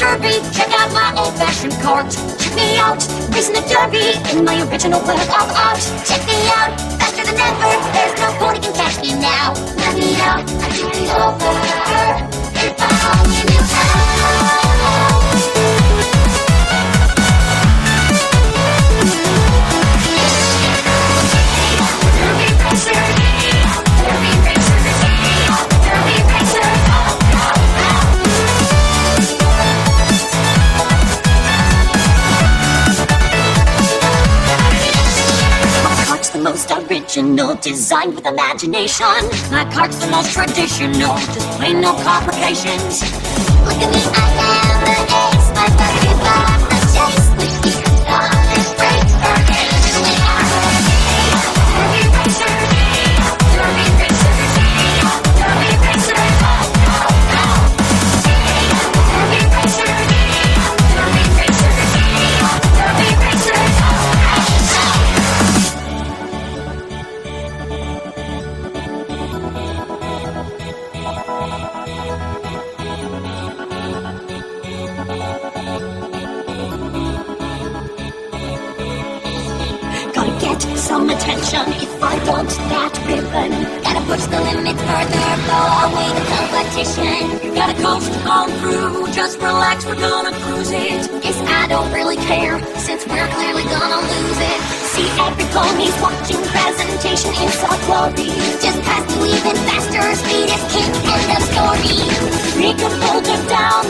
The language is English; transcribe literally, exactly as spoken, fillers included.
derby, check out my old-fashioned cart. Check me out, racing the derby in my original work of art. Check me out, faster than ever, there's no pony can catch me now. Let me out, I can be over, if I only knew how. Most original, designed with imagination. My cart's the most traditional, just plain no complications. Look at me, I am the ace, my bucket bomb, the chase. Which becomes on this breaks for me. We are Derby Racer, Derby Racer, Derby Racer, Derby Racer, Derby Racer, Derby Racer. Gotta get some attention if I don't that ribbon. Gotta push the limit further, blow away the competition. Gotta coast on through, just relax, we're gonna cruise it. Guess I don't really care, since we're clearly gonna lose it. See every pony's watching presentation in our glory. Just past you even faster, speed is king, end of story. We can hold it down,